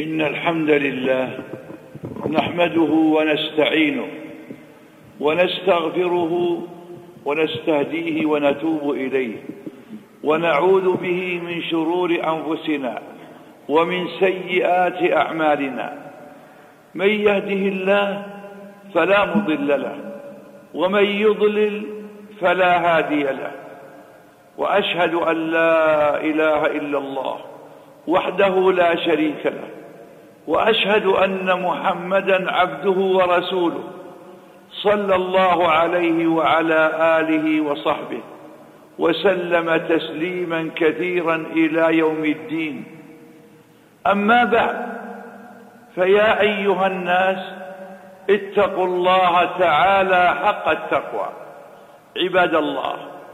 إن الحمد لله نحمده ونستعينه ونستغفره ونستهديه ونتوب إليه ونعوذ به من شرور أنفسنا ومن سيئات أعمالنا. من يهده الله فلا مضل له ومن يضلل فلا هادي له، وأشهد أن لا إله إلا الله وحده لا شريك له، وأشهد أن محمدا عبده ورسوله صلى الله عليه وعلى آله وصحبه وسلم تسليما كثيرا إلى يوم الدين. أما بعد، فيا أيها الناس اتقوا الله تعالى حق التقوى. عباد الله،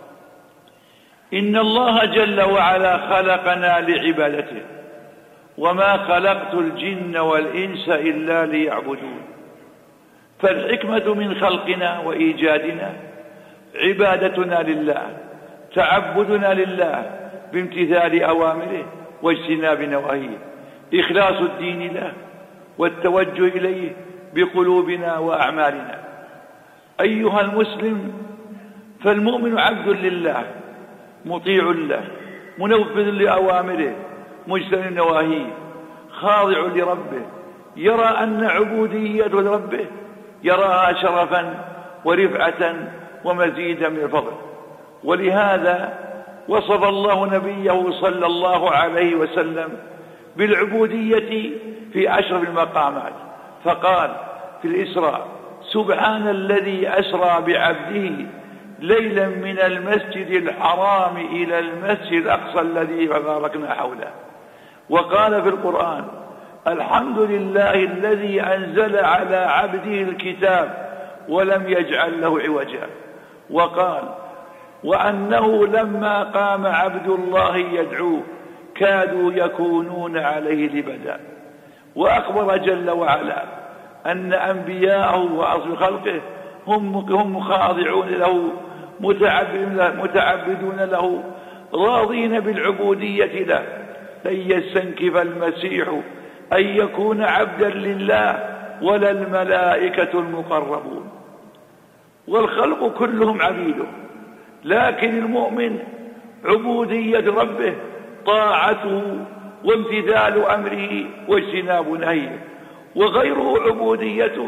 إن الله جل وعلا خلقنا لعبادته، وما خلقت الجن والإنس إلا ليعبدون. فالحكمة من خلقنا وإيجادنا عبادتنا لله، تعبدنا لله بامتثال أوامره واجتناب نواهيه، إخلاص الدين له والتوجه إليه بقلوبنا وأعمالنا. أيها المسلم، فالمؤمن عبد لله مطيع له منفذ لأوامره مجتنب نواهيه، خاضع لربه، يرى أن عبوديته لربه يراها شرفا ورفعة ومزيدا من الفضل. ولهذا وصف الله نبيه صلى الله عليه وسلم بالعبودية في أشرف المقامات، فقال في الإسراء: سبحان الذي أسرى بعبده ليلا من المسجد الحرام إلى المسجد الأقصى الذي باركنا حوله. وقال في القرآن: الحمد لله الذي أنزل على عبده الكتاب ولم يجعل له عوجا. وقال: وأنه لما قام عبد الله يدعوه كادوا يكونون عليه لبدا. وأخبر جل وعلا أن أنبياءه وأصل خلقه هم خاضعون له متعبدون له راضين بالعبودية له. لن يستنكف المسيح أن يكون عبدا لله ولا الملائكة المقربون. والخلق كلهم عبيده، لكن المؤمن عبودية ربه طاعته وامتثال أمره واجتناب نهيه، وغيره عبوديته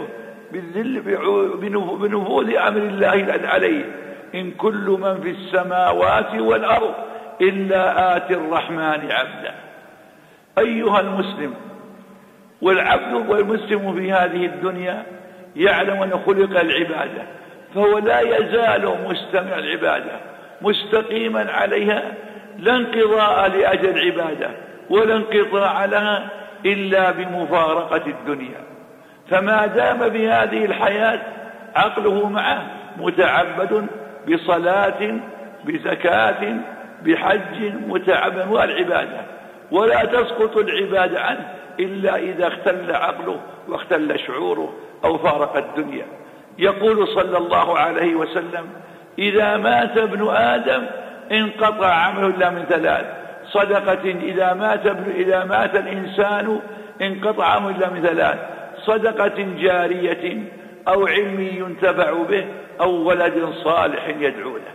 بنفوذ أمر الله عليه. إن كل من في السماوات والأرض إلا آتي الرحمن عبدا. أيها المسلم، والعبد والمسلم في هذه الدنيا يعلم أن خلق العبادة، فهو لا يزال مستمع العبادة مستقيما عليها، لا انقضاء لأجل العبادة ولا انقطاع لها إلا بمفارقة الدنيا. فما دام في هذه الحياة عقله معه متعبد بصلاة بزكاة بحج، متعبد والعبادة، ولا تسقط العبادة عنه إلا إذا اختل عقله واختل شعوره أو فارق الدنيا. يقول صلى الله عليه وسلم: إذا مات ابن آدم انقطع عمله إلا من ثلاث: صدقة إذا مات الإنسان انقطع عمله إلا من ثلاث: صدقة جارية أو علم ينتفع به أو ولد صالح يدعو له.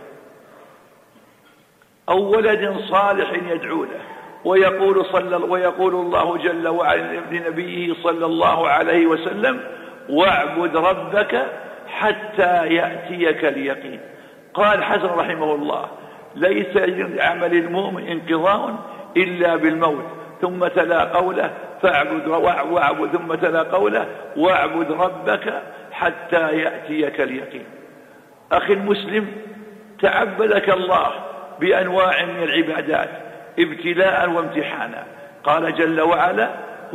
ويقول الله جل وعلا لنبيه صلى الله عليه وسلم: واعبد ربك حتى يأتيك اليقين. قال حسن رحمه الله: ليس لعمل المؤمن انقضاء إلا بالموت. ثم تلا قوله: واعبد ثم تلا قوله: واعبد ربك حتى يأتيك اليقين. أخي المسلم، تعبدك الله بأنواع من العبادات ابتلاء وامتحانا. قال جل وعلا: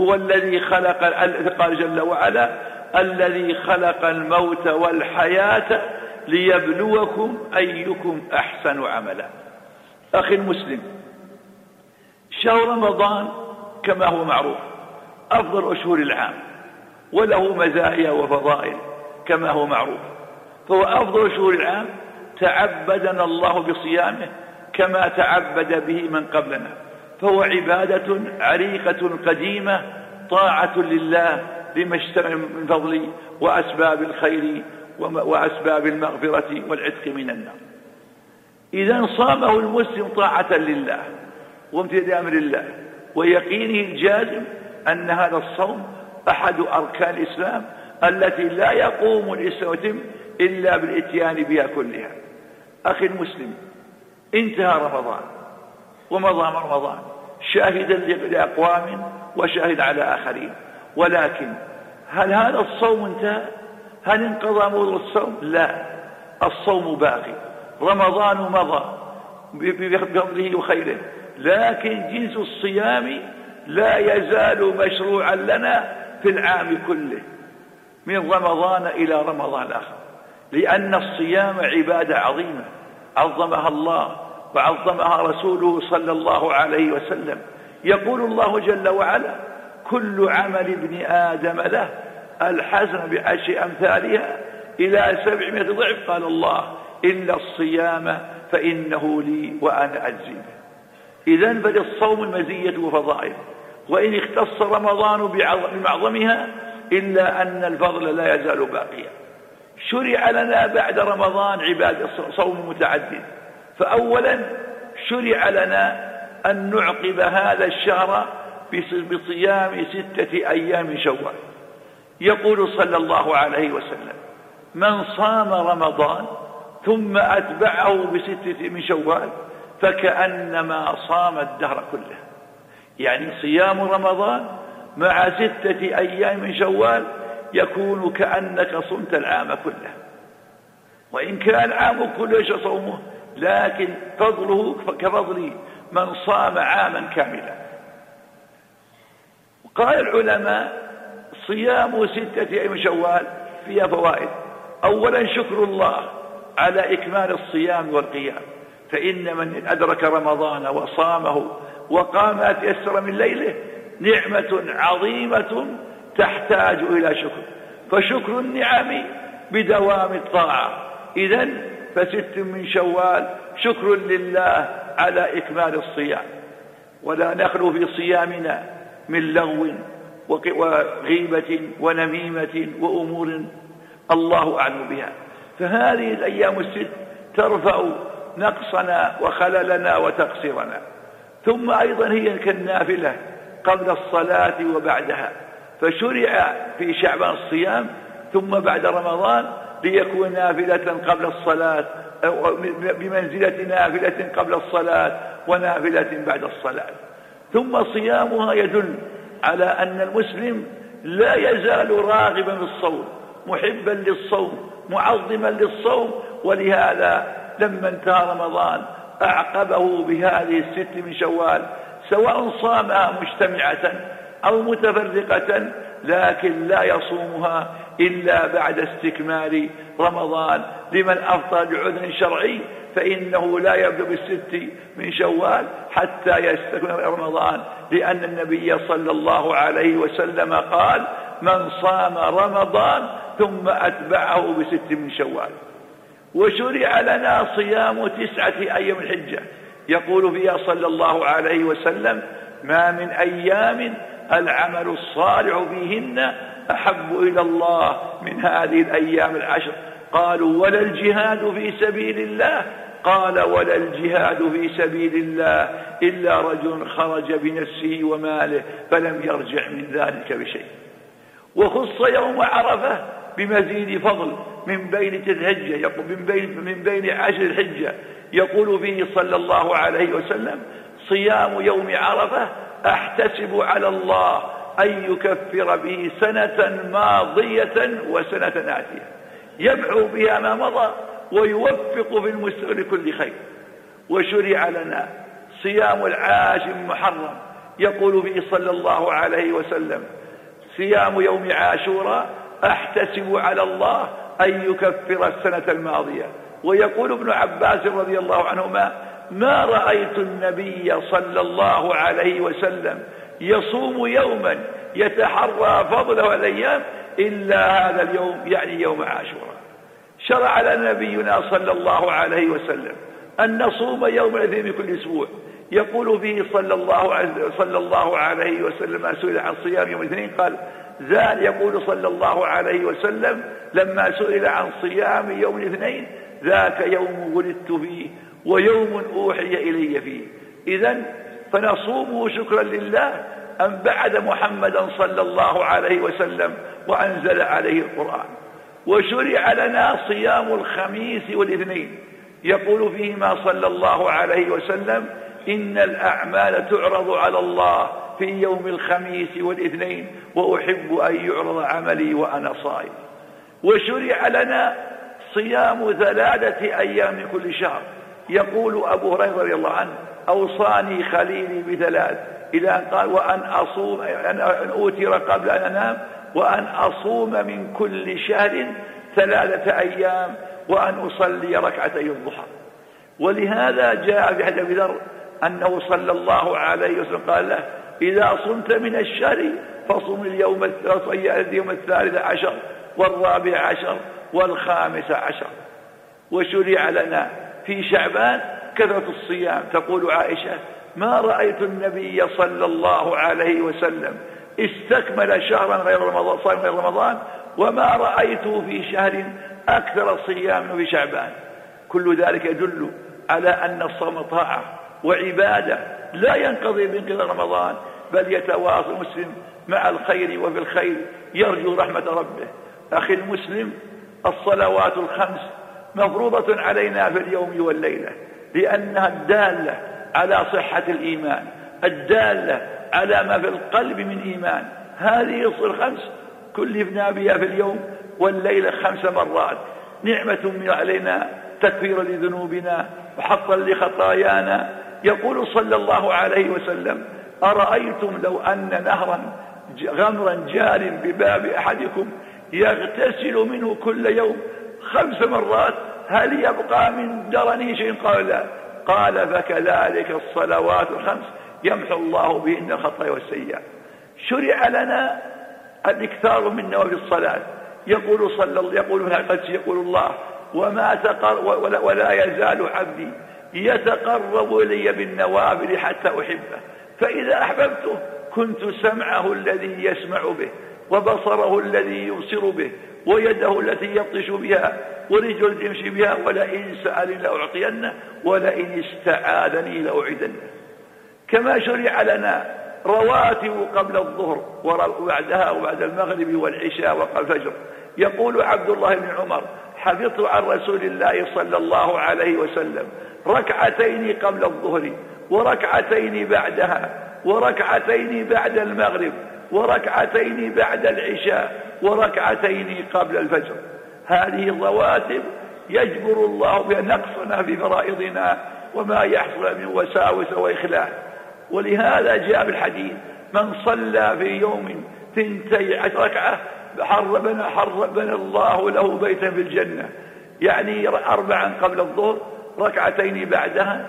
قال جل وعلا: الذي خلق الموت والحياة ليبلوكم أيكم أحسن عملا. أخي المسلم، شهر رمضان كما هو معروف أفضل أشهر العام، وله مزايا وفضائل كما هو معروف، فهو أفضل شهور العام. تعبدنا الله بصيامه كما تعبد به من قبلنا، فهو عبادة عريقة قديمة طاعة لله لما اشتمل من فضل وأسباب الخير وأسباب المغفرة والعتق من النار. إذا صامه المسلم طاعة لله وامتثال أمر الله ويقينه الجازم أن هذا الصوم أحد أركان الإسلام التي لا يقوم الإسلام إلا بالإتيان بها كلها. أخي المسلم، انتهى رمضان ومضى رمضان شاهدا لأقوام وشاهد على آخرين، ولكن هل هذا الصوم انتهى؟ هل انقضى موضوع الصوم؟ لا، الصوم باقي، رمضان مضى بفضله وخيره، لكن جنس الصيام لا يزال مشروعا لنا في العام كله من رمضان إلى رمضان آخر، لأن الصيام عبادة عظيمة عظمها الله وعظمها رسوله صلى الله عليه وسلم. يقول الله جل وعلا: كل عمل ابن آدم له الحسنة بعشر أمثالها إلى 700 ضعف، قال الله: إلا الصيام فإنه لي وأنا أجزي به. إذن فللصوم مزية وفضائل، وإن اختص رمضان بمعظمها إلا أن الفضل لا يزال باقيا. شرع لنا بعد رمضان عبادة صوم متعدد، فأولا شرع لنا أن نعقب هذا الشهر بصيام 6 أيام شوال. يقول صلى الله عليه وسلم: من صام رمضان ثم أتبعه ب6 من شوال فكأنما صام الدهر كله. يعني صيام رمضان مع 6 أيام من شوال يكون كأنك صمت العام كله، وإن كان العام كله ليس صومه، لكن فضله كفضل من صام عاما كاملا. قال العلماء: صيام 6 أيام من شوال فيها فوائد. أولا شكر الله على إكمال الصيام والقيام، فإن من أدرك رمضان وصامه وقام ما تيسر من ليله نعمة عظيمة تحتاج إلى شكر، فشكر النعم بدوام الطاعة. إذن ف6 من شوال شكر لله على إكمال الصيام. ولا نخلو في صيامنا من لغو وغيبة ونميمة وأمور الله أعلم بها، فهذه الأيام ال6 ترفع نقصنا وخللنا وتقصيرنا. ثم أيضا هي كالنافلة قبل الصلاة وبعدها، فشرع في شعبان الصيام ثم بعد رمضان ليكون نافلة قبل الصلاة بمنزلة نافلة قبل الصلاة ونافلة بعد الصلاة. ثم صيامها يدل على أن المسلم لا يزال راغبا بالصوم، محبا للصوم، معظما للصوم، ولهذا لما انتهى رمضان أعقبه بهذه 6 من شوال، سواء صامها مجتمعة أو متفرقة، لكن لا يصومها إلا بعد استكمال رمضان. لمن أفطر بعذر شرعي فإنه لا يبدأ ب6 من شوال حتى يستكمل رمضان، لأن النبي صلى الله عليه وسلم قال: من صام رمضان ثم أتبعه ب6 من شوال. وشرع لنا صيام 9 أيام الحجة، يقول فيها صلى الله عليه وسلم: ما من أيام العمل الصالح فيهن أحب إلى الله من هذه الأيام ال10. قالوا: ولا الجهاد في سبيل الله؟ قال: ولا الجهاد في سبيل الله إلا رجل خرج بنفسه وماله فلم يرجع من ذلك بشيء. وخص يوم عرفة بمزيد فضل من بين الحجة، من بين 10 الحجة، يقول فيه صلى الله عليه وسلم: صيام يوم عرفة أحتسب على الله أن يكفر به سنة ماضية وسنة آتية، يمحو بها ما مضى ويوفق في المستقبل لكل خير. وشرع لنا صيام 10 محرم، يقول فيه صلى الله عليه وسلم: صيام يوم عاشوراء أحتسب على الله أن يكفر السنة الماضية. ويقول ابن عباس رضي الله عنهما: ما رأيت النبي صلى الله عليه وسلم يصوم يوما يتحرى فضله الأيام إلا هذا اليوم، يعني يوم عاشوراء. شرع لنا نبينا صلى الله عليه وسلم أن نصوم يوم الاثنين من كل أسبوع، يقول فيه صلى الله عليه وسلم سئل عن صيام يوم الاثنين قال يقول صلى الله عليه وسلم لما سئل عن صيام يوم الاثنين ذاك يوم ولدت فيه ويوم أوحي إلي فيه. إذن فنصومه شكرا لله أن بعد محمدا صلى الله عليه وسلم وأنزل عليه القرآن. وشرع لنا صيام الخميس والاثنين يقول فيهما صلى الله عليه وسلم إن الأعمال تعرض على الله في يوم الخميس والاثنين وأحب أن يعرض عملي وأنا صائم. وشرع لنا صيام 3 أيام من كل شهر. يقول أبو هريرة رضي الله عنه أوصاني خليلي ب3 إلى أن قال وأن أصوم أن أوتر قبل أن أنام وأن أصوم من كل شهر 3 أيام وأن أصلي 2 ركعتي الضحى. ولهذا جاء في حديث أبي ذر أنه صلى الله عليه وسلم قال له إذا صمت من الشهر فصم اليوم 13 و14 و15. وشرع لنا في شعبان كثرة الصيام. تقول عائشة ما رأيت النبي صلى الله عليه وسلم استكمل شهرا غير رمضان صائم غير رمضان وما رأيته في شهر أكثر صيام في شعبان. كل ذلك يدل على أن الصوم طاعة وعبادة لا ينقضي بانقضاء رمضان بل يتواصل المسلم مع الخير وفي الخير يرجو رحمة ربه. أخي المسلم الصلوات الخمس مفروضة علينا في اليوم والليلة لأنها الدالة على صحة الإيمان الدالة على ما في القلب من إيمان. هذه الخمس كلفنا بها في اليوم والليلة 5 مرات نعمة من علينا تكفير لذنوبنا وحطا لخطايانا. يقول صلى الله عليه وسلم أرأيتم لو أن نهرا غمرا جار بباب أحدكم يغتسل منه كل يوم 5 مرات هل يبقى من درنه شيء؟ قال لا. قال فكذلك الصلوات الخمس يمحو الله بهن الخطايا والسيئات. شرع لنا الاكثار من نوافل الصلاة. يقول الله ولا يزال عبدي يتقرب إلي بالنوافل حتى أحبه فإذا أحببته كنت سمعه الذي يسمع به وبصره الذي يبصر به ويده التي يبطش بها ورجل يمشي بها ولئن سألني لأعطينه ولئن استعاذني لأعيدنه. كما شرع لنا رواتب قبل الظهر وبعدها وبعد المغرب والعشاء وقبل الفجر. يقول عبد الله بن عمر حفظت عن رسول الله صلى الله عليه وسلم 2 قبل الظهر و2 بعدها و2 بعد المغرب و2 بعد العشاء و2 قبل الفجر. هذه الرواتب يجبر الله بها نقصنا في فرائضنا وما يحصل من وساوس وإخلال. ولهذا جاء بالحديث من صلى في يوم 12 ركعة حربنا الله له بيتا في الجنة. يعني 4 قبل الظهر 2 بعدها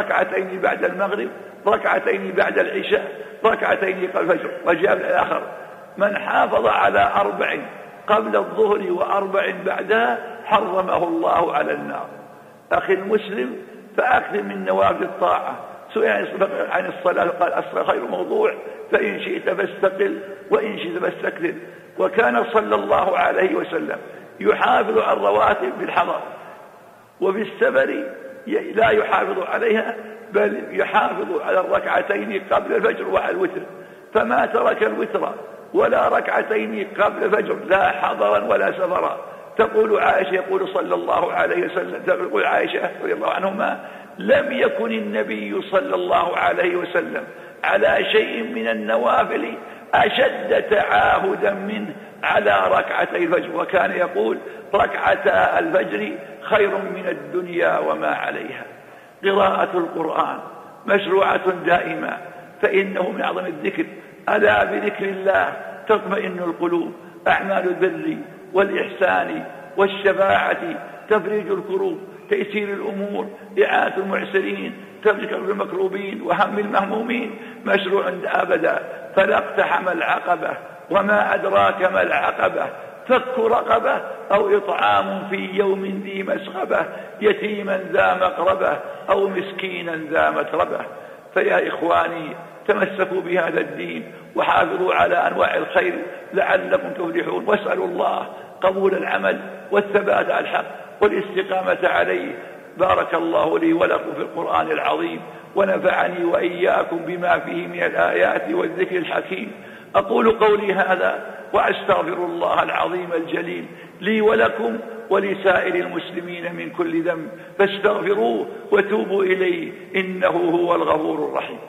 2 بعد المغرب 2 بعد العشاء 2 قبل الفجر. وجاء الآخر من حافظ على 4 قبل الظهر و4 بعدها حرمه الله على النار. أخي المسلم فأكثر من نوافل الطاعة. سئل عن الصلاة قال الصلاة خير موضوع فإن شئت فاستقل وإن شئت فاستكثر. وكان صلى الله عليه وسلم يحافظ على الرواتب في الحضر وفي السفر لا يحافظ عليها بل يحافظ على 2 قبل الفجر وعلى الوتر. فما ترك الوتر ولا 2 قبل الفجر لا حضرا ولا سفرا. تقول عائشة يقول صلى الله عليه وسلم تقول عائشة رضي الله عنهما لم يكن النبي صلى الله عليه وسلم على شيء من النوافل أشد تعاهدا منه على 2 الفجر وكان يقول 2 الفجر خير من الدنيا وما عليها. قراءة القرآن مشروعة دائما فإنه من أعظم الذكر. ألا بذكر الله تطمئن القلوب. أعمال البر والإحسان والشفاعة تفريج الكروب تيسير الأمور إعانة المعسرين تفريج المكروبين وهم المهمومين مشروع أبدا. فلا اقتحم العقبة وما أدراك ما العقبة فك رقبة أو إطعام في يوم ذي مسغبة يتيما ذا مقربة أو مسكينا ذا متربة. فيا إخواني تمسكوا بهذا الدين وحافظوا على أنواع الخير لعلكم تفلحون، واسألوا الله قبول العمل والثبات على الحق والاستقامة عليه. بارك الله لي ولكم في القرآن العظيم، ونفعني وإياكم بما فيه من الآيات والذكر الحكيم. أقول قولي هذا وأستغفر الله العظيم الجليل لي ولكم ولسائر المسلمين من كل ذنب، فاستغفروه وتوبوا إليه إنه هو الغفور الرحيم.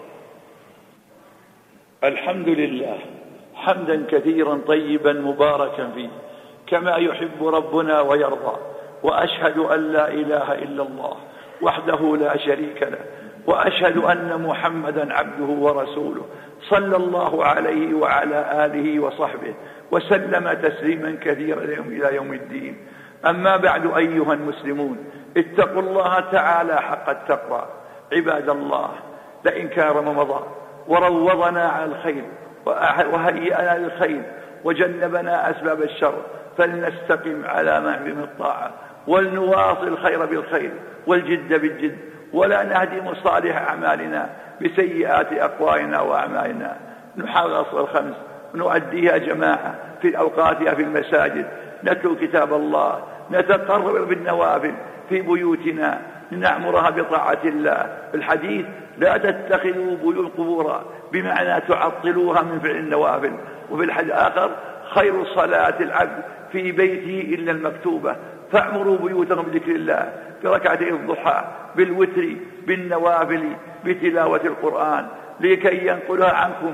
الحمد لله حمدا كثيرا طيبا مباركا فيه كما يحب ربنا ويرضى، وأشهد أن لا إله إلا الله وحده لا شريك له، وأشهد أن محمدا عبده ورسوله صلى الله عليه وعلى آله وصحبه وسلم تسليما كثيرا إلى يوم الدين. أما بعد أيها المسلمون، اتقوا الله تعالى حق التقوى. عباد الله، لئن كان رمضان وروضنا على الخير وهيئنا للخير وجنبنا أسباب الشر، فلنستقم على محرم الطاعة ولنواصل الخير بالخير والجد بالجد، ولا نهدم صالح أعمالنا بسيئات أقوالنا وأعمالنا. نحرص الخمس ونؤديها جماعة في أوقاتها في المساجد، نتلو كتاب الله، نتقرب بالنوافل في بيوتنا، لنعمرها بطاعة الله. في الحديث لا تتخذوا بيوت قبورا، بمعنى تعطلوها من فعل النوافل. وفي الحديث الآخر خير صلاة العبد في بيته إلا المكتوبة، فاعمروا بيوتهم بذكر الله، بركعتي الضحى، بالوتر، بالنوافل، بتلاوة القرآن، لكي ينقلها عنكم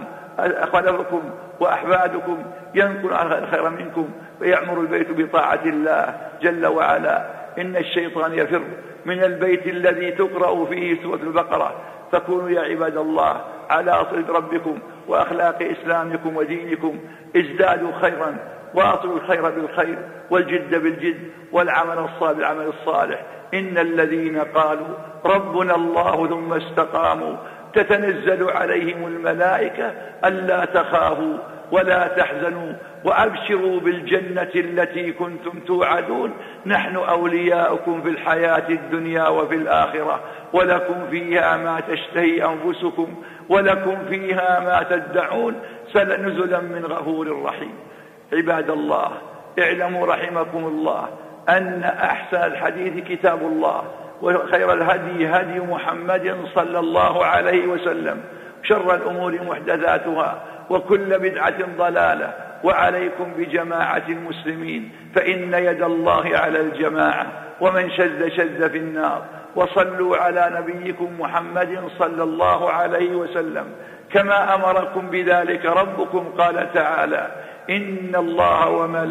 خلفكم وأحفادكم، ينقل الخير منكم ويعمر البيت بطاعة الله جل وعلا. إن الشيطان يفر من البيت الذي تقرأ فيه سورة البقرة، فكونوا يا عباد الله على صلة ربكم وأخلاق إسلامكم ودينكم، ازدادوا خيرا، واصلوا الخير بالخير والجد بالجد والعمل الصالح بالعمل الصالح. إن الذين قالوا ربنا الله ثم استقاموا تتنزل عليهم الملائكة ألا تخافوا ولا تحزنوا وأبشروا بالجنة التي كنتم توعدون، نحن أولياؤكم في الحياة الدنيا وفي الآخرة، ولكم فيها ما تشتهي أنفسكم ولكم فيها ما تدعون، نزلا من غفور رحيم. عباد الله، اعلموا رحمكم الله أن أحسن الحديث كتاب الله، وخير الهدي هدي محمد صلى الله عليه وسلم، شر الأمور محدثاتها، وكل بدعة ضلالة، وعليكم بجماعة المسلمين، فإن يد الله على الجماعة، ومن شذ شذ في النار. وصلوا على نبيكم محمد صلى الله عليه وسلم كما أمركم بذلك ربكم، قال تعالى: إن الله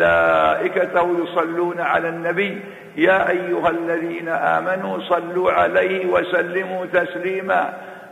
وملائكته يصلون على النبي يا أيها الذين آمنوا صلوا عليه وسلموا تسليما.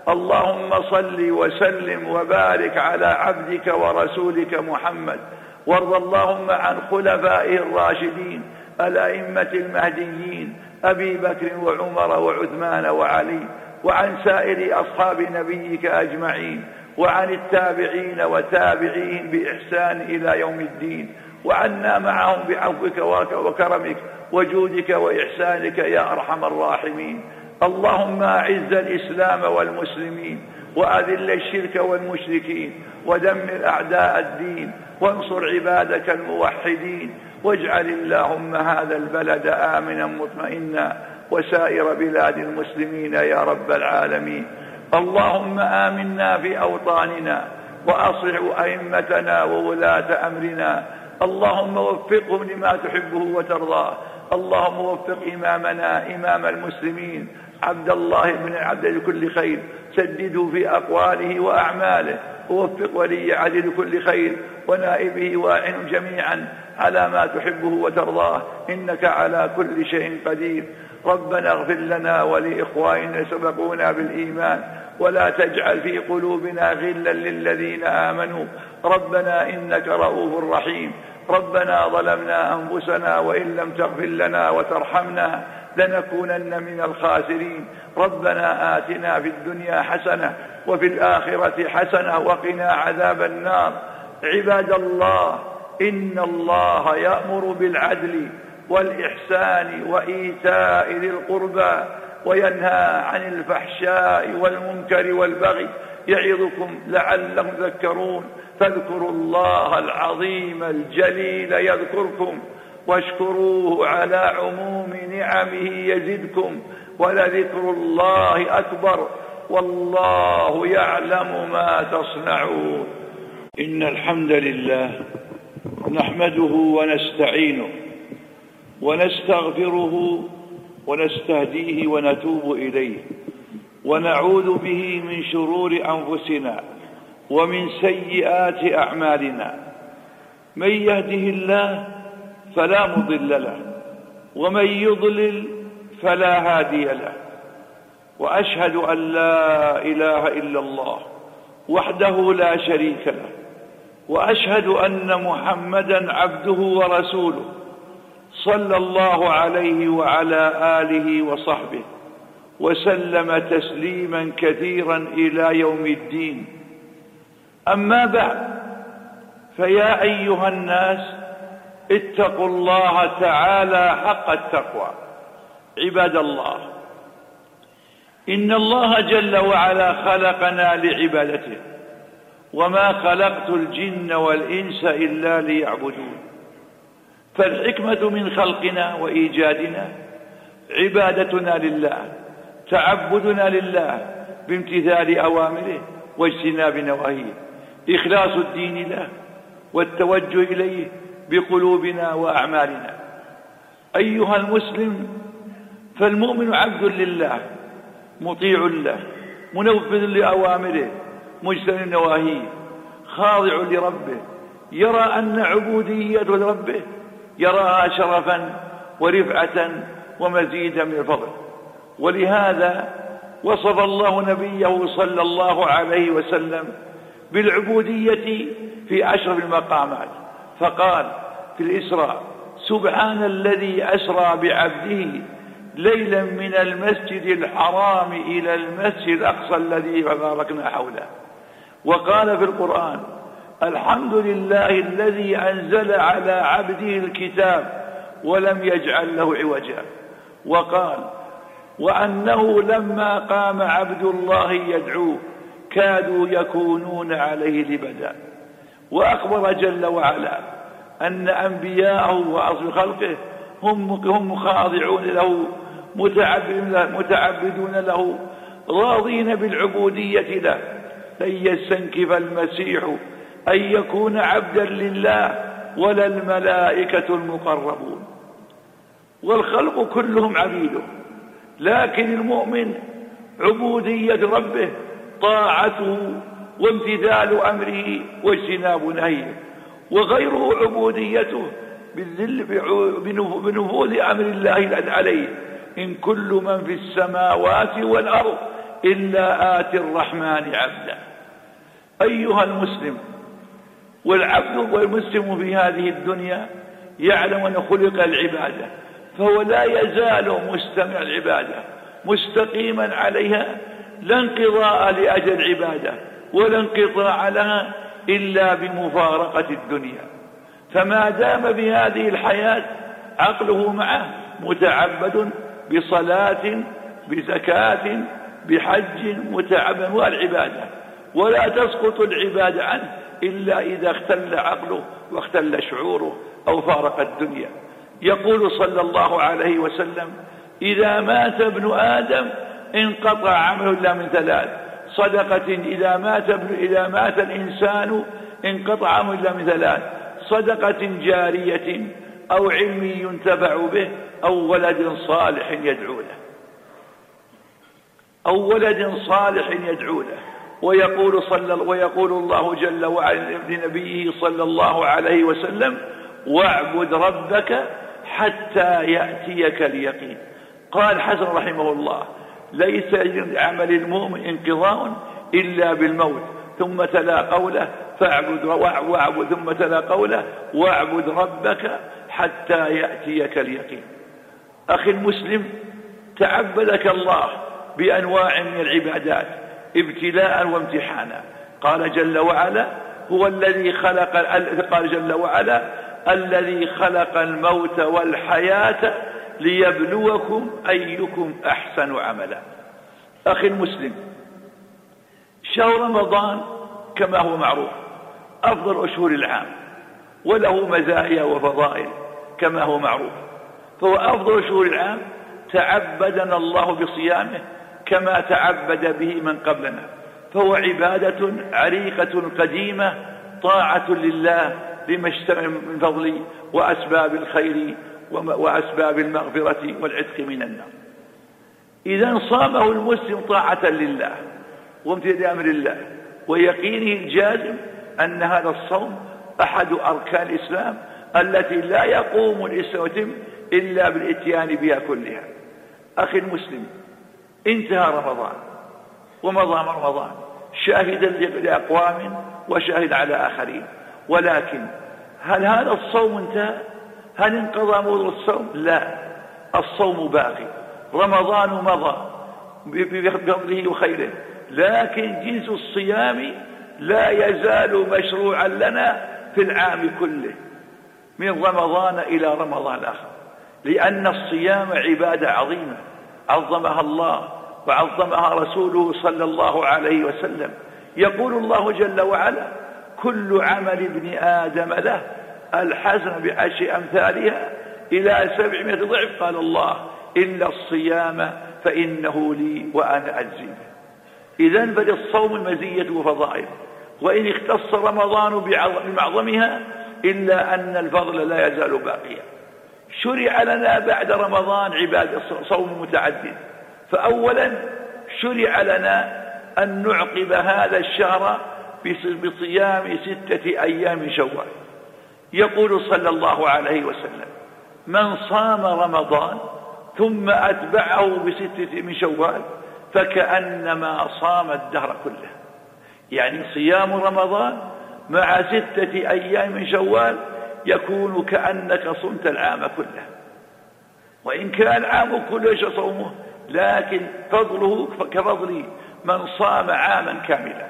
اللهم صل وسلم وبارك على عبدك ورسولك محمد، وارض اللهم عن خلفائه الراشدين الأئمة المهديين أبي بكر وعمر وعثمان وعلي، وعن سائر أصحاب نبيك أجمعين، وعن التابعين وتابعين بإحسان إلى يوم الدين، وعنا معهم بعفوك وكرمك وجودك وإحسانك يا أرحم الراحمين. اللهم أعز الإسلام والمسلمين، وأذل الشرك والمشركين، ودمر أعداء الدين، وانصر عبادك الموحدين، واجعل اللهم هذا البلد آمنا مطمئنا، وسائر بلاد المسلمين يا رب العالمين. اللهم آمنا في أوطاننا، وأصلح أئمتنا وولاة أمرنا، اللهم وفقهم لما تحبه وترضاه. اللهم وفق إمامنا إمام المسلمين عبد الله بن عبد لكل خير، سدده في أقواله وأعماله، ووفق ولي عهده لكل خير، ونائبه واعن جميعا على ما تحبه وترضاه، إنك على كل شيء قدير. ربنا اغفر لنا ولإخواننا سبقونا بالإيمان، ولا تجعل في قلوبنا غلا للذين آمنوا، ربنا إنك رؤوف رحيم. ربنا ظلمنا أنفسنا وإن لم تغفر لنا وترحمنا لنكونن من الخاسرين. ربنا آتنا في الدنيا حسنة وفي الآخرة حسنة وقنا عذاب النار. عباد الله، إن الله يأمر بالعدل والإحسان وإيتاء ذي القربى وينهى عن الفحشاء والمنكر والبغي يعظكم لعلكم تذكرون. فاذكروا الله العظيم الجليل يذكركم واشكروه على عموم نعمه يزدكم ولذكر الله أكبر والله يعلم ما تصنعون. إن الحمد لله نحمده ونستعينه ونستغفره ونستهديه ونتوب إليه ونعوذ به من شرور أنفسنا ومن سيئات أعمالنا. من يهده الله فلا مضل له ومن يضلل فلا هادي له. وأشهد أن لا إله إلا الله وحده لا شريك له وأشهد أن محمدا عبده ورسوله صلى الله عليه وعلى آله وصحبه وسلم تسليما كثيرا إلى يوم الدين. أما بعد، فيا أيها الناس اتقوا الله تعالى حق التقوى. عباد الله، إن الله جل وعلا خلقنا لعبادته وما خلقت الجن والإنس إلا ليعبدون. فالحكمة من خلقنا وإيجادنا عبادتنا لله، تعبدنا لله بامتثال أوامره واجتناب نواهيه، إخلاص الدين له والتوجه إليه بقلوبنا وأعمالنا. أيها المسلم، فالمؤمن عبد لله مطيع له منفذ لأوامره مجتنب نواهيه خاضع لربه، يرى أن عبودية لربه يراها شرفا ورفعة ومزيدا من الفضل. ولهذا وصف الله نبيه صلى الله عليه وسلم بالعبودية في أشرف المقامات، فقال في الإسراء: سبحان الذي أسرى بعبده ليلا من المسجد الحرام إلى المسجد الأقصى الذي باركنا حوله. وقال في القرآن: الحمد لله الذي أنزل على عبده الكتاب ولم يجعل له عوجا. وقال: وأنه لما قام عبد الله يدعوه كادوا يكونون عليه لبدا. وأخبر جل وعلا أن أنبياءه وأصل خلقه هم خاضعون له متعبدون له راضين بالعبودية له. لن يستنكف المسيح أن يكون عبدا لله ولا الملائكة المقربون. والخلق كلهم عبيده، لكن المؤمن عبودية ربه طاعته وامتثال أمره واجتناب نهيه، وغيره عبوديته بنفوذ أمر الله عليه. إن كل من في السماوات والأرض إلا آتي الرحمن عبدا. أيها المسلم، والعبد والمسلم في هذه الدنيا يعلم أن خلق العبادة، فهو لا يزال مستمع العبادة مستقيما عليها، لا انقضاء لأجل العبادة ولا انقطاع لها إلا بمفارقة الدنيا. فما دام بهذه الحياة عقله معه متعبد بصلاة بزكاة بحج، متعبد والعبادة، ولا تسقط العبادة عنه إلا إذا اختل عقله واختل شعوره أو فارق الدنيا. يقول صلى الله عليه وسلم: إذا مات ابن آدم انقطع عمله إلا من ثلاث: صدقة إذا مات الإنسان انقطع عمله إلا من ثلاث: صدقة جارية أو علم ينتفع به أو ولد صالح يدعو له. ويقول الله جل وعلا لنبيه صلى الله عليه وسلم: واعبد ربك حتى يأتيك اليقين. قال حسن رحمه الله: ليس لعمل المؤمن انقضاء إلا بالموت. ثم تلا قوله: واعبد ثم تلا قوله: واعبد ربك حتى يأتيك اليقين. أخي المسلم، تعبدك الله بأنواع من العبادات ابتلاء وامتحانا. قال جل وعلا: الذي خلق الموت والحياة ليبلوكم أيكم أحسن عملا. أخي المسلم، شهر رمضان كما هو معروف أفضل أشهر العام، وله مزايا وفضائل كما هو معروف، فهو أفضل شهور العام، تعبدنا الله بصيامه كما تعبد به من قبلنا، فهو عبادة عريقة قديمة، طاعة لله لما اشتمل من فضل وأسباب الخير وأسباب المغفرة والعتق من النار. إذا صامه المسلم طاعة لله وامتثال أمر الله، ويقينه الجازم أن هذا الصوم أحد أركان الإسلام التي لا يقوم الإسلام إلا بالإتيان بها كلها. أخي المسلم، انتهى رمضان ومضى رمضان شاهدا لأقوام وشاهد على آخرين، ولكن هل هذا الصوم انتهى؟ هل انقضى موضوع الصوم؟ لا، الصوم باقي، رمضان مضى بفضله وخيره، لكن جنس الصيام لا يزال مشروعا لنا في العام كله من رمضان إلى رمضان الآخر، لأن الصيام عبادة عظيمة عظمها الله وعظمها رسوله صلى الله عليه وسلم. يقول الله جل وعلا: كل عمل ابن آدم له الحسنة بعشر أمثالها إلى 700 ضعف، قال الله: إلا الصيام فإنه لي وأنا أجزي به. إذن فللصوم مزية وفضائل، وإن اختص رمضان بمعظمها إلا أن الفضل لا يزال باقيا. شرع لنا بعد رمضان عبادة صوم متعدد، فأولا شرع لنا أن نعقب هذا الشهر بصيام 6 أيام من شوال. يقول صلى الله عليه وسلم: من صام رمضان ثم أتبعه ب6 من شوال فكأنما صام الدهر كله. يعني صيام رمضان مع 6 أيام من شوال يكون كأنك صمت العام كله، وإن كان العام كله صومه، لكن فضله كفضل من صام عاما كاملا.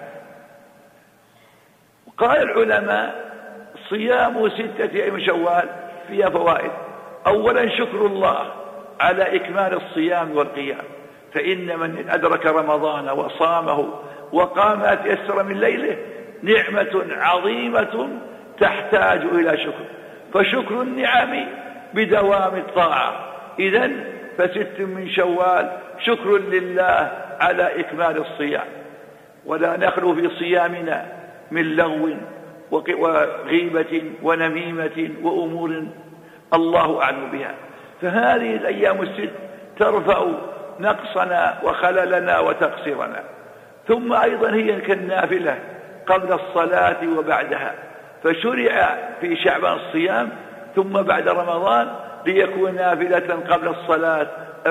قال العلماء: صيام 6 أيام من شوال فيها فوائد. أولا شكر الله على إكمال الصيام والقيام، فإن من أدرك رمضان وصامه وقام أتيسر من ليله نعمة عظيمة تحتاج إلى شكر، فشكر النعم بدوام الطاعة. إذن ف6 من شوال شكر لله على إكمال الصيام، ولا نخلو في صيامنا من لغو وغيبة ونميمة وأمور الله أعلم بها. فهذه الأيام ال6 ترفع نقصنا وخللنا وتقصيرنا. ثم أيضا هي كالنافلة قبل الصلاة وبعدها، فشرع في شعبان الصيام ثم بعد رمضان ليكون نافلة قبل الصلاة،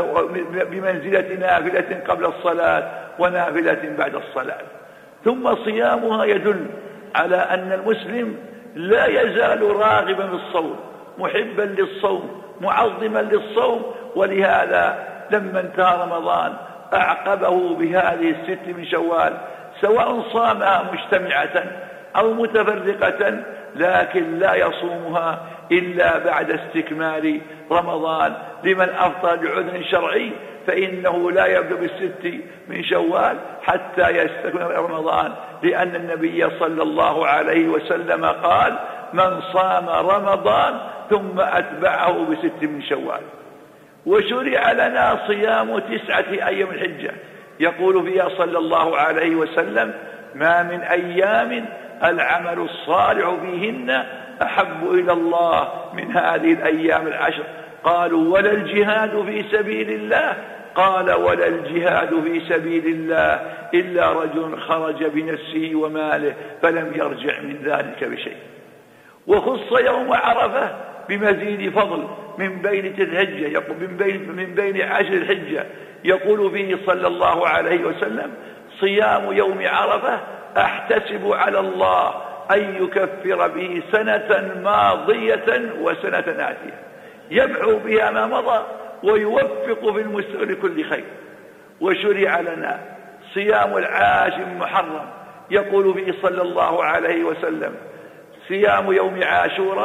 بمنزلة نافلة قبل الصلاة ونافلة بعد الصلاة. ثم صيامها يدل على أن المسلم لا يزال راغبا بالصوم، محبا للصوم، معظما للصوم، ولهذا لما انتهى رمضان أعقبه بهذه 6 من شوال، سواء صامها مجتمعة أو متفرقة، لكن لا يصومها إلا بعد استكمال رمضان. لمن أفطر بعذر شرعي فإنه لا يبدأ ب6 من شوال حتى يستكمل رمضان، لأن النبي صلى الله عليه وسلم قال: من صام رمضان ثم أتبعه ب6 من شوال. وشرع لنا صيام 9 أيام الحجة، يقول فيها صلى الله عليه وسلم: ما من أيام العمل الصالح فيهن أحب إلى الله من هذه الأيام العشر. قالوا: ولا الجهاد في سبيل الله؟ قال: ولا الجهاد في سبيل الله إلا رجل خرج بنفسه وماله فلم يرجع من ذلك بشيء. وخص يوم عرفة بمزيد فضل من بين الحجة، من بين 10 الحجة، يقول فيه صلى الله عليه وسلم: صيام يوم عرفة أحتسب على الله أن يكفر به سنة ماضية وسنة آتية، يمحو بها ما مضى ويوفق في المستقبل لكل خير. وشرع لنا صيام العاشر محرم، يقول فيه صلى الله عليه وسلم: صيام يوم عاشوراء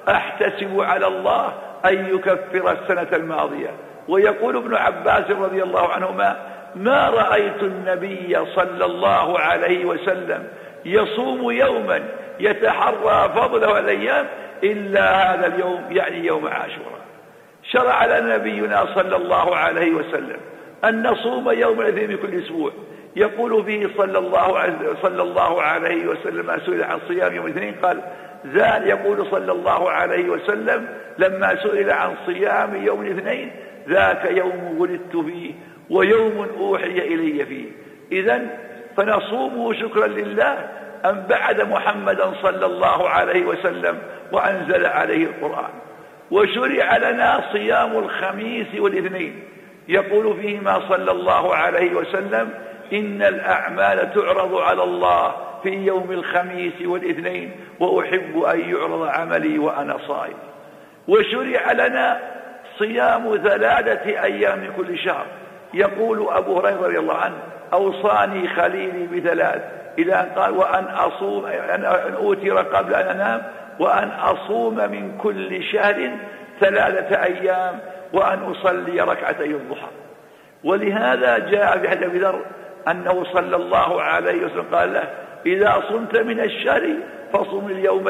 أحتسب على الله أن يكفر السنة الماضية. ويقول ابن عباس رضي الله عنهما: ما رأيت النبي صلى الله عليه وسلم يصوم يوما يتحرى فضله الأيام إلا هذا اليوم، يعني يوم عاشوراء. شرع لنا نبينا صلى الله عليه وسلم أن نصوم يوم الاثنين من كل أسبوع. يقول فيه صلى الله عليه وسلم: سئل عن صيام يوم الاثنين قال: يقول صلى الله عليه وسلم لما سئل عن صيام يوم الاثنين: ذاك يوم ولدت فيه ويوم أوحي إلي فيه. إذن فنصومه شكرا لله أن بعد محمدا صلى الله عليه وسلم وأنزل عليه القرآن. وشرع لنا صيام الخميس والاثنين، يقول فيهما صلى الله عليه وسلم: إن الأعمال تعرض على الله في يوم الخميس والاثنين وأحب أن يعرض عملي وأنا صائم. وشرع لنا صيام 3 أيام من كل شهر. يقول أبو هريرة رضي الله عنه: أوصاني خليلي ب3، إلى أن قال: وأن أصوم أن أوتر قبل أن أنام، وأن أصوم من كل شهر 3 أيام، وأن أصلي 2 ركعتي الضحى. ولهذا جاء في حديث أبي ذر أنه صلى الله عليه وسلم قال له: إذا صمت من الشهر فصم اليوم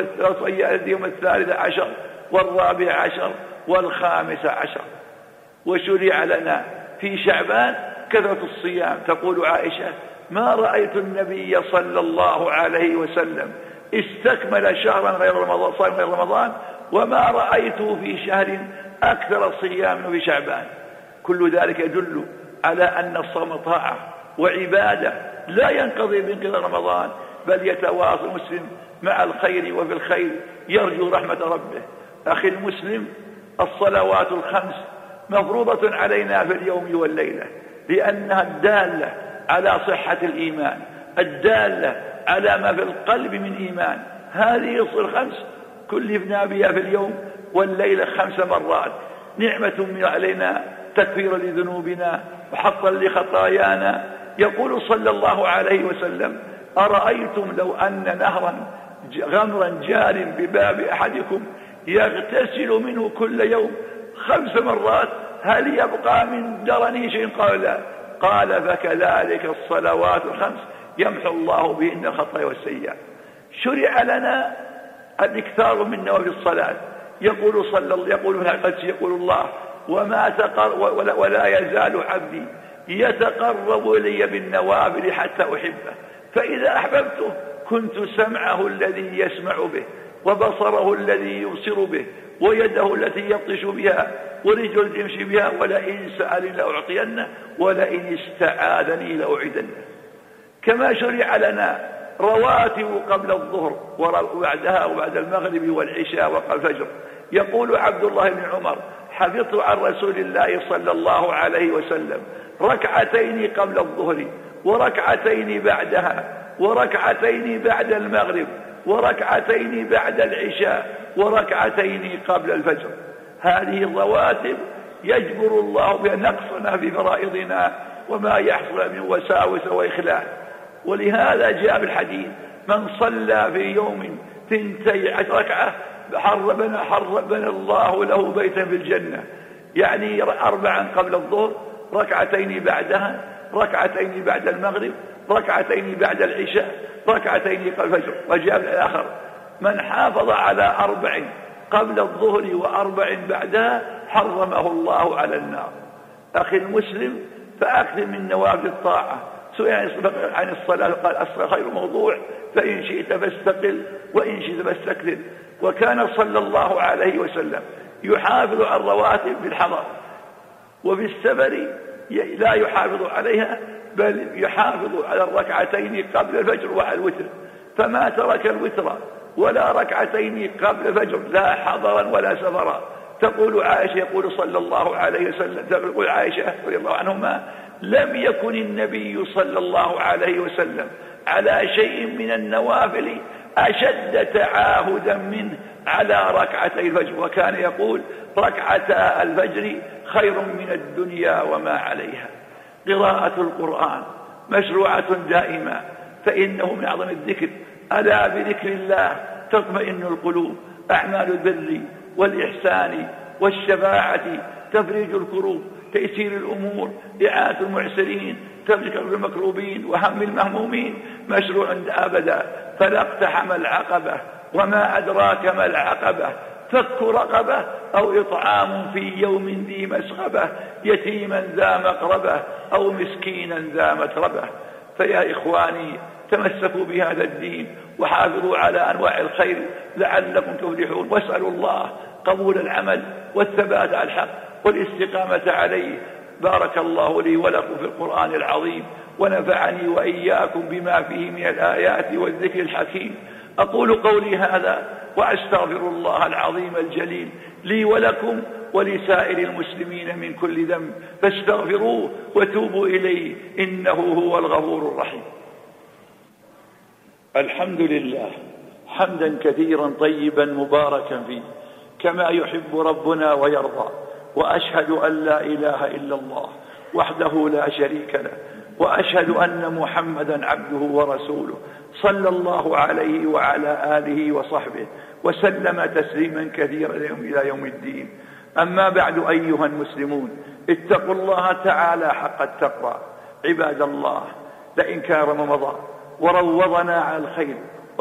13 و14 و15. وشرع لنا في شعبان كثرة الصيام. تقول عائشة: ما رأيت النبي صلى الله عليه وسلم استكمل شهرا غير رمضان، صائم غير رمضان، وما رأيته في شهر أكثر صيام في شعبان. كل ذلك يدل على أن الصوم طاعة وعبادة لا ينقضي بانقضاء رمضان، بل يتواصل المسلم مع الخير وفي الخير يرجو رحمة ربه. أخي المسلم، الصلوات الخمس مفروضة علينا في اليوم والليلة، لأنها الدالة على صحة الإيمان، الدالة على ما في القلب من إيمان. هذه الخمس كلفنا بها في اليوم والليلة 5 مرات، نعمة من علينا تكفير لذنوبنا وحقا لخطايانا. يقول صلى الله عليه وسلم: أرأيتم لو أن نهرا غمرا جار بباب أحدكم يغتسل منه كل يوم 5 مرات، هل يبقى من درنه شيء؟ قال: لا. قال: فكذلك الصلوات الخمس يمحو الله بهن الخطايا والسيئات. شرع لنا الاكثار من نوافل الصلاة. يقول من القدس يقول الله: ولا يزال عبدي يتقرب إلي بالنوافل حتى أحبه، فإذا أحببته كنت سمعه الذي يسمع به، وبصره الذي يبصر به، ويده التي يبطش بها، ورجل التي يمشي بها، ولئن سألني لأعطينه، ولئن استعاذني لأعيذنه. كما شرع لنا رواتب قبل الظهر وبعدها وبعد المغرب والعشاء وقبل الفجر. يقول عبد الله بن عمر: حفظت عن رسول الله صلى الله عليه وسلم 2 قبل الظهر، 2 بعدها، 2 بعد المغرب، 2 بعد العشاء، 2 قبل الفجر. هذه الرواتب يجبر الله بها نقصنا في فرائضنا وما يحصل من وساوس وإخلال. ولهذا جاء بالحديث: من صلى في يوم 12 ركعة حربنا الله له بيتا في الجنة. يعني 4 قبل الظهر، 2 بعدها، 2 بعد المغرب، 2 بعد العشاء، 2 قبل الفجر. وجاء الآخر: من حافظ على 4 قبل الظهر و4 بعدها حرمه الله على النار. أخي المسلم، فأكثر من نوافل الطاعة. سئل عن الصلاة قال: الصلاة خير موضوع، فإن شئت فاستقل وإن شئت فاستكثر. وكان صلى الله عليه وسلم يحافظ على الرواتب في الحضر، وفي السفر لا يحافظ عليها، بل يحافظ على 2 قبل الفجر وعلى الوتر. فما ترك الوتر ولا 2 قبل الفجر، لا حضرا ولا سفرا. تقول عائشة: يقول صلى الله عليه وسلم، تقول عائشة رضي الله عنهما: لم يكن النبي صلى الله عليه وسلم على شيء من النوافل أشد تعاهدا منه على 2 الفجر، وكان يقول: 2 الفجر خير من الدنيا وما عليها. قراءة القرآن مشروعة دائما، فإنه من أعظم الذكر. ألا بذكر الله تطمئن القلوب. أعمال البر والإحسان والشفاعة، تفريج الكروب، تيسير الأمور، إعانة المعسرين، تفريج المكروبين وهم المهمومين، مشروع أبدا. فلا اقتحم العقبة. وما أدراك ما العقبة؟ فك رقبة أو إطعام في يوم ذي مسغبة، يتيما ذا مقربة أو مسكينا ذا متربة. فيا إخواني تمسكوا بهذا الدين وحافظوا على أنواع الخير لعلكم تفلحون، واسألوا الله قبول العمل والثبات على الحق والاستقامة عليه. بارك الله لي ولكم في القرآن العظيم، ونفعني وإياكم بما فيه من الآيات والذكر الحكيم. أقول قولي هذا وأستغفر الله العظيم الجليل لي ولكم ولسائر المسلمين من كل ذنب، فاستغفروه وتوبوا إليه إنه هو الغفور الرحيم. الحمد لله حمدا كثيرا طيبا مباركا فيه كما يحب ربنا ويرضى، وأشهد أن لا إله إلا الله وحده لا شريك له، وأشهد أن محمدا عبده ورسوله صلى الله عليه وعلى آله وصحبه وسلم تسليما كثيرا إلى يوم الدين. أما بعد أيها المسلمون، اتقوا الله تعالى حق التقوى. عباد الله، لئن كان مضى وروضنا على الخير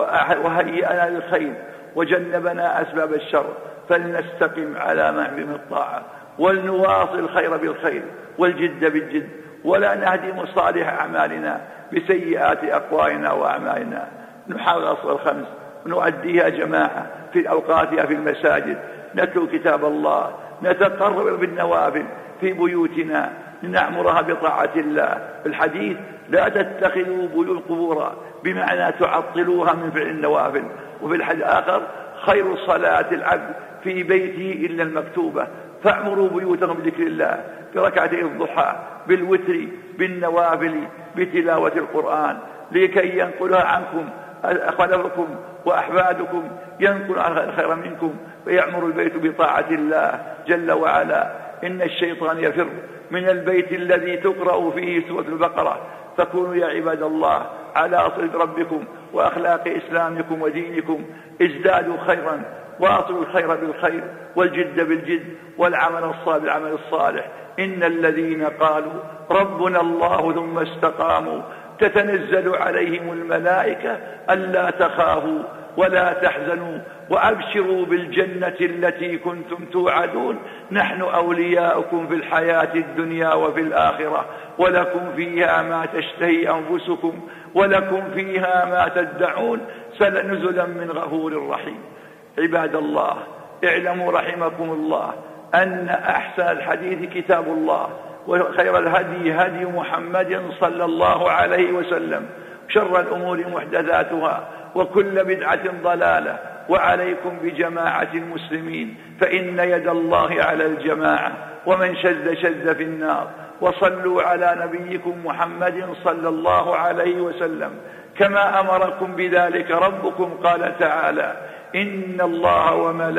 وهيئنا للخير وجنبنا أسباب الشر، فلنستقم على معلم الطاعة ولنواصل الخير بالخير والجد بالجد، ولا نهدم صالح أعمالنا بسيئات أقوالنا وأعمالنا. نحاول أصل الخمس ونؤديها جماعة في أوقاتها في المساجد، نتلو كتاب الله، نتقرب بالنوافل في بيوتنا، لنعمرها بطاعة الله. في الحديث لا تتخذوا بيوت قبورا، بمعنى تعطلوها من فعل النوافل. وفي الحديث الآخر خير صلاة العبد في بيته إلا المكتوبة، فاعمروا بيوتهم بذكر الله، بركعتي الضحى، بالوتر، بالنوافل، بتلاوة القرآن، لكي ينقلها عنكم خلفكم وأحفادكم، ينقل الخير منكم، فيعمر البيت بطاعة الله جل وعلا. إن الشيطان يفر من البيت الذي تقرأ فيه سورة البقرة، فكونوا يا عباد الله على صلة ربكم وأخلاق إسلامكم ودينكم، ازدادوا خيرا، واصلوا الخير بالخير والجد بالجد والعمل الصالح بالعمل الصالح. إن الذين قالوا ربنا الله ثم استقاموا تتنزل عليهم الملائكة ألا تخافوا ولا تحزنوا وأبشروا بالجنة التي كنتم توعدون، نحن أولياؤكم في الحياة الدنيا وفي الآخرة، ولكم فيها ما تشتهي أنفسكم ولكم فيها ما تدعون، نزلا من غفور رحيم. عباد الله، اعلموا رحمكم الله أن أحسن الحديث كتاب الله، وخير الهدي هدي محمد صلى الله عليه وسلم، شر الأمور محدثاتها، وكل بدعة ضلالة. وعليكم بجماعة المسلمين، فإن يد الله على الجماعة، ومن شذ شذ في النار. وصلوا على نبيكم محمد صلى الله عليه وسلم كما أمركم بذلك ربكم. قال تعالى: إن الله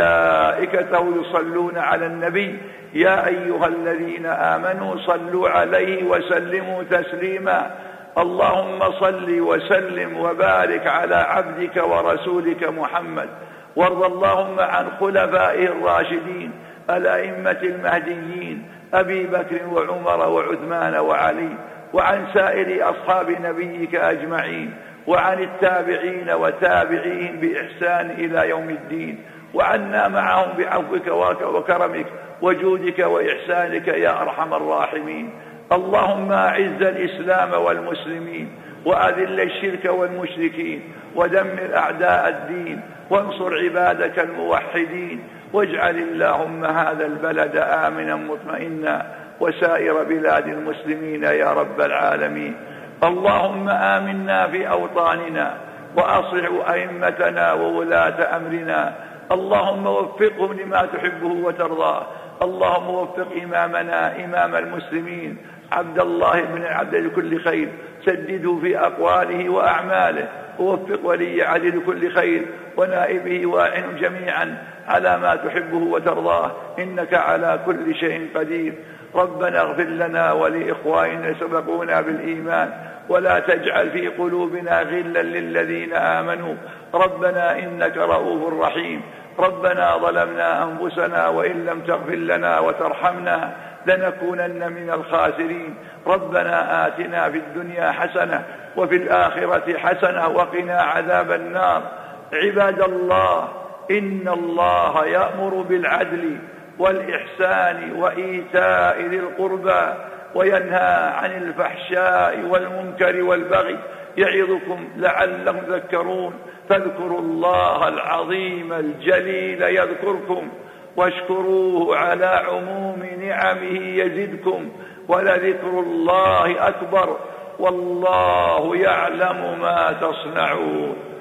وملائكته يصلون على النبي يا أيها الذين آمنوا صلوا عليه وسلموا تسليما. اللهم صل وسلم وبارك على عبدك ورسولك محمد، وارض اللهم عن خلفائه الراشدين الأئمة المهديين أبي بكر وعمر وعثمان وعلي، وعن سائر أصحاب نبيك أجمعين، وعن التابعين وتابعين بإحسان إلى يوم الدين، وعنا معهم بعفوك وكرمك وجودك وإحسانك يا أرحم الراحمين. اللهم أعز الإسلام والمسلمين، وأذل الشرك والمشركين، ودمر أعداء الدين، وانصر عبادك الموحدين، واجعل اللهم هذا البلد آمنا مطمئنا، وسائر بلاد المسلمين يا رب العالمين. اللهم آمنا في أوطاننا، وأصلح أئمتنا وولاة أمرنا، اللهم وفقهم لما تحبه وترضاه. اللهم وفق إمامنا إمام المسلمين عبد الله بن عبد لكل خير، سدده في أقواله وأعماله، ووفق ولي عهده لكل خير، ونائبه واعن جميعا على ما تحبه وترضاه، إنك على كل شيء قدير. ربنا اغفر لنا ولإخواننا سبقونا بالإيمان، ولا تجعل في قلوبنا غلا للذين آمنوا، ربنا إنك رؤوف رحيم. ربنا ظلمنا أنفسنا وإن لم تغفر لنا وترحمنا لنكونن من الخاسرين. ربنا آتنا في الدنيا حسنة وفي الآخرة حسنة وقنا عذاب النار. عباد الله، إن الله يأمر بالعدل والإحسان وإيتاء ذي القربى وينهى عن الفحشاء والمنكر والبغي، يعظكم لعلكم تذكرون. فاذكروا الله العظيم الجليل يذكركم، واشكروه على عموم نعمه يزدكم، ولذكر الله أكبر، والله يعلم ما تصنعون.